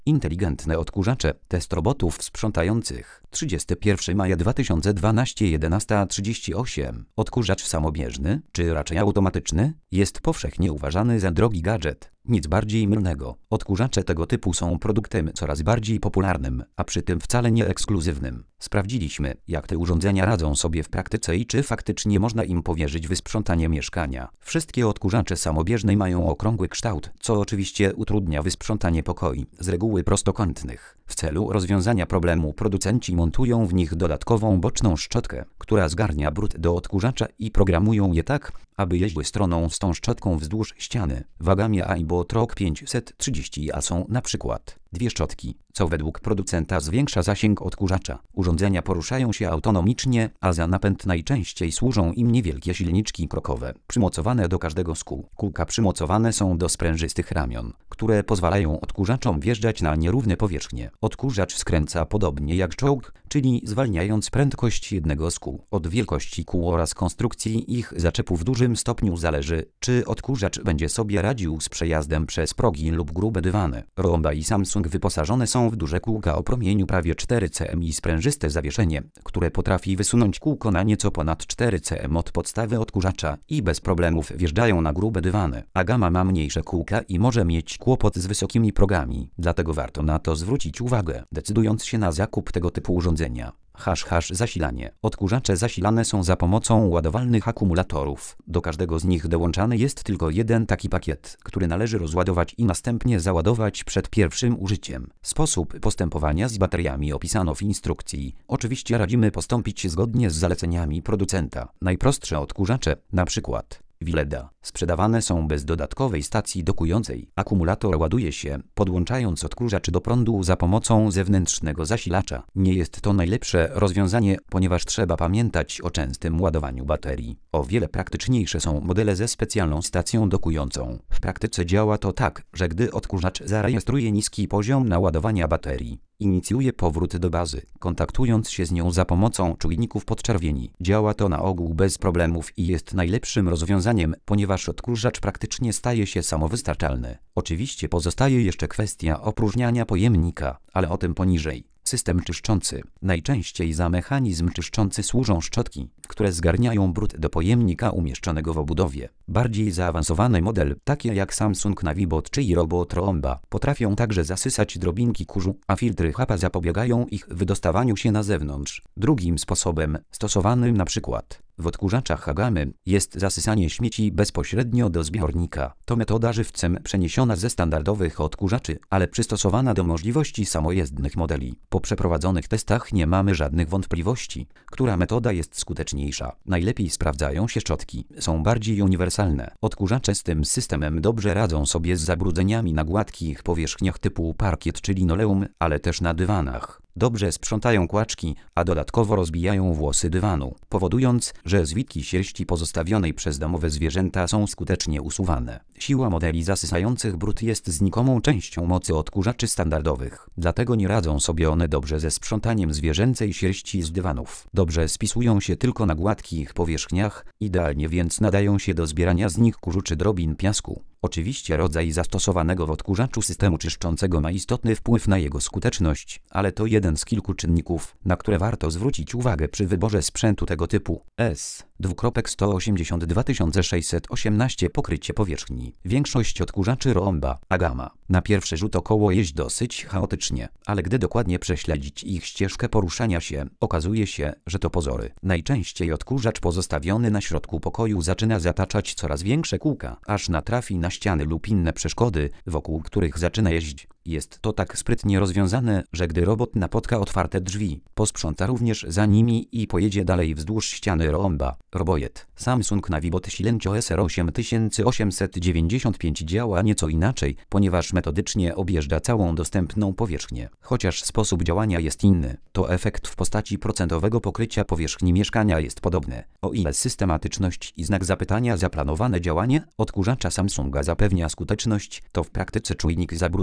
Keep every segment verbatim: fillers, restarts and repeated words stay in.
Inteligentne odkurzacze, test robotów sprzątających. trzydziestego pierwszego maja dwa tysiące dwunastego, jedenasta trzydzieści osiem. Odkurzacz samobieżny, czy raczej automatyczny, jest powszechnie uważany za drogi gadżet. Nic bardziej mylnego. Odkurzacze tego typu są produktem coraz bardziej popularnym, a przy tym wcale nie ekskluzywnym. Sprawdziliśmy, jak te urządzenia radzą sobie w praktyce i czy faktycznie można im powierzyć wysprzątanie mieszkania. Wszystkie odkurzacze samobieżne mają okrągły kształt, co oczywiście utrudnia wysprzątanie pokoi, z reguły prostokątnych. W celu rozwiązania problemu producenci montują w nich dodatkową boczną szczotkę, która zgarnia brud do odkurzacza i programują je tak, aby jeździły stroną z tą szczotką wzdłuż ściany. Wagami Aibo-Trok pięćset trzydzieści A są na przykład dwie szczotki, co według producenta zwiększa zasięg odkurzacza. Urządzenia poruszają się autonomicznie, a za napęd najczęściej służą im niewielkie silniczki krokowe, przymocowane do każdego z kół. Kółka przymocowane są do sprężystych ramion, które pozwalają odkurzaczom wjeżdżać na nierówne powierzchnie. Odkurzacz skręca podobnie jak czołg, czyli zwalniając prędkość jednego z kół. Od wielkości kół oraz konstrukcji ich zaczepu w dużym stopniu zależy, czy odkurzacz będzie sobie radził z przejazdem przez progi lub grube dywany. Roomba i Samsung wyposażone są w duże kółka o promieniu prawie cztery centymetry i sprężyste zawieszenie, które potrafi wysunąć kółko na nieco ponad cztery centymetry od podstawy odkurzacza i bez problemów wjeżdżają na grube dywany. Agama ma mniejsze kółka i może mieć kłopot z wysokimi progami, dlatego warto na to zwrócić uwagę, decydując się na zakup tego typu urządzenia. Hash hash zasilanie. Odkurzacze zasilane są za pomocą ładowalnych akumulatorów. Do każdego z nich dołączany jest tylko jeden taki pakiet, który należy rozładować i następnie załadować przed pierwszym użyciem. Sposób postępowania z bateriami opisano w instrukcji. Oczywiście radzimy postąpić zgodnie z zaleceniami producenta. Najprostsze odkurzacze, na przykład Willeda, sprzedawane są bez dodatkowej stacji dokującej. Akumulator ładuje się, podłączając odkurzacz do prądu za pomocą zewnętrznego zasilacza. Nie jest to najlepsze rozwiązanie, ponieważ trzeba pamiętać o częstym ładowaniu baterii. O wiele praktyczniejsze są modele ze specjalną stacją dokującą. W praktyce działa to tak, że gdy odkurzacz zarejestruje niski poziom naładowania baterii, inicjuje powrót do bazy, kontaktując się z nią za pomocą czujników podczerwieni. Działa to na ogół bez problemów i jest najlepszym rozwiązaniem, ponieważ odkurzacz praktycznie staje się samowystarczalny. Oczywiście pozostaje jeszcze kwestia opróżniania pojemnika, ale o tym poniżej. System czyszczący. Najczęściej za mechanizm czyszczący służą szczotki, które zgarniają brud do pojemnika umieszczonego w obudowie. Bardziej zaawansowany model, takie jak Samsung Navibot czy Robot Roomba, potrafią także zasysać drobinki kurzu, a filtry H E P A zapobiegają ich wydostawaniu się na zewnątrz. Drugim sposobem, stosowanym na przykład w odkurzaczach Agamy, jest zasysanie śmieci bezpośrednio do zbiornika. To metoda żywcem przeniesiona ze standardowych odkurzaczy, ale przystosowana do możliwości samojezdnych modeli. Po przeprowadzonych testach nie mamy żadnych wątpliwości, która metoda jest skuteczniejsza. Najlepiej sprawdzają się szczotki, są bardziej uniwersalne. Odkurzacze z tym systemem dobrze radzą sobie z zabrudzeniami na gładkich powierzchniach typu parkiet czy linoleum, ale też na dywanach. Dobrze sprzątają kłaczki, a dodatkowo rozbijają włosy dywanu, powodując, że zwitki sierści pozostawionej przez domowe zwierzęta są skutecznie usuwane. Siła modeli zasysających brud jest znikomą częścią mocy odkurzaczy standardowych, dlatego nie radzą sobie one dobrze ze sprzątaniem zwierzęcej sierści z dywanów. Dobrze spisują się tylko na gładkich powierzchniach, idealnie więc nadają się do zbierania z nich kurzu czy drobin piasku. Oczywiście rodzaj zastosowanego w odkurzaczu systemu czyszczącego ma istotny wpływ na jego skuteczność, ale to jeden z kilku czynników, na które warto zwrócić uwagę przy wyborze sprzętu tego typu. S sto osiemdziesiąt dwa tysiące sześćset osiemnaście Pokrycie powierzchni. Większość odkurzaczy Roomba, Agama, na pierwszy rzut około jeździ dosyć chaotycznie, ale gdy dokładnie prześledzić ich ścieżkę poruszania się, okazuje się, że to pozory. Najczęściej odkurzacz pozostawiony na środku pokoju zaczyna zataczać coraz większe kółka, aż natrafi na ściany lub inne przeszkody, wokół których zaczyna jeździć. Jest to tak sprytnie rozwiązane, że gdy robot napotka otwarte drzwi, posprząta również za nimi i pojedzie dalej wzdłuż ściany Roomba. Robojet. Samsung Navibot Silencio S R osiem tysięcy osiemset dziewięćdziesiąt pięć działa nieco inaczej, ponieważ metodycznie objeżdża całą dostępną powierzchnię. Chociaż sposób działania jest inny, to efekt w postaci procentowego pokrycia powierzchni mieszkania jest podobny. O ile systematyczność i znak zapytania zaplanowane działanie odkurzacza Samsunga zapewnia skuteczność, to w praktyce czujnik zabrudzenia zamiast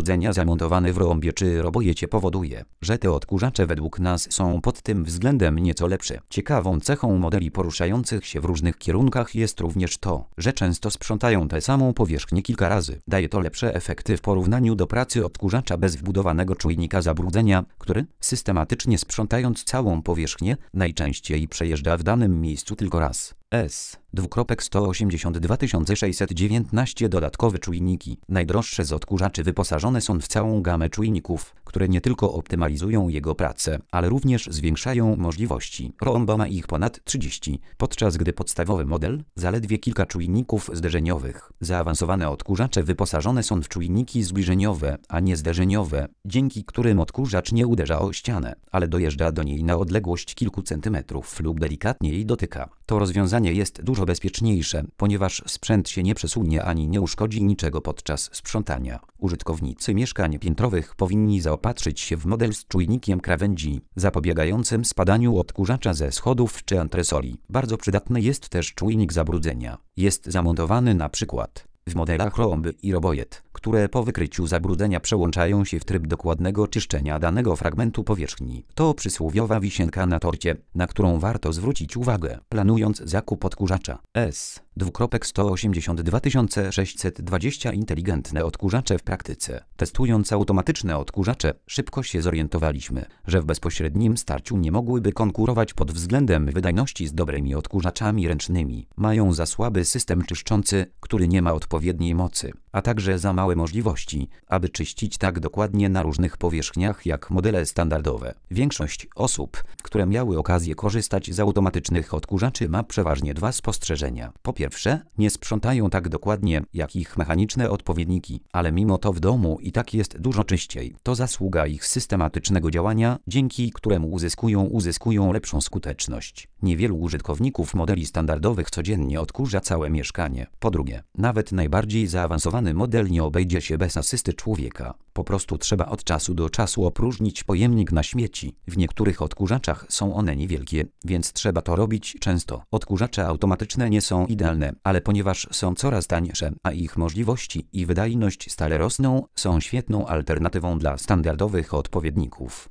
zamontowany w rąbie czy robojecie powoduje, że te odkurzacze według nas są pod tym względem nieco lepsze. Ciekawą cechą modeli poruszających się w różnych kierunkach jest również to, że często sprzątają tę samą powierzchnię kilka razy. Daje to lepsze efekty w porównaniu do pracy odkurzacza bez wbudowanego czujnika zabrudzenia, który, systematycznie sprzątając całą powierzchnię, najczęściej przejeżdża w danym miejscu tylko raz. S. sto osiemdziesiąt dwa tysiące sześćset dziewiętnaście dodatkowe czujniki. Najdroższe z odkurzaczy wyposażone są w całą gamę czujników, które nie tylko optymalizują jego pracę, ale również zwiększają możliwości. Roomba ma ich ponad trzydzieści, podczas gdy podstawowy model zaledwie kilka czujników zderzeniowych. Zaawansowane odkurzacze wyposażone są w czujniki zbliżeniowe, a nie zderzeniowe, dzięki którym odkurzacz nie uderza o ścianę, ale dojeżdża do niej na odległość kilku centymetrów lub delikatnie jej dotyka. To rozwiązanie jest dużo bezpieczniejsze, ponieważ sprzęt się nie przesunie ani nie uszkodzi niczego podczas sprzątania. Użytkownicy mieszkań piętrowych powinni zaopatrzyć się w model z czujnikiem krawędzi, zapobiegającym spadaniu odkurzacza ze schodów czy antresoli. Bardzo przydatny jest też czujnik zabrudzenia. Jest zamontowany na przykład w modelach Roomby i Robojet, które po wykryciu zabrudzenia przełączają się w tryb dokładnego czyszczenia danego fragmentu powierzchni. To przysłowiowa wisienka na torcie, na którą warto zwrócić uwagę, planując zakup odkurzacza. S. sto osiemdziesiąt dwa tysiące sześćset dwadzieścia inteligentne odkurzacze w praktyce. Testując automatyczne odkurzacze, szybko się zorientowaliśmy, że w bezpośrednim starciu nie mogłyby konkurować pod względem wydajności z dobrymi odkurzaczami ręcznymi. Mają za słaby system czyszczący, który nie ma odpowiedniej mocy, a także za małe możliwości, aby czyścić tak dokładnie na różnych powierzchniach jak modele standardowe. Większość osób, które miały okazję korzystać z automatycznych odkurzaczy, ma przeważnie dwa spostrzeżenia. Po pierwsze, nie sprzątają tak dokładnie jak ich mechaniczne odpowiedniki, ale mimo to w domu i tak jest dużo czyściej. To zasługa ich systematycznego działania, dzięki któremu uzyskują uzyskują lepszą skuteczność. Niewielu użytkowników modeli standardowych codziennie odkurza całe mieszkanie. Po drugie, nawet najbardziej zaawansowany model nie obejdzie się bez asysty człowieka. Po prostu trzeba od czasu do czasu opróżnić pojemnik na śmieci. W niektórych odkurzaczach są one niewielkie, więc trzeba to robić często. Odkurzacze automatyczne nie są idealne, ale ponieważ są coraz tańsze, a ich możliwości i wydajność stale rosną, są świetną alternatywą dla standardowych odpowiedników.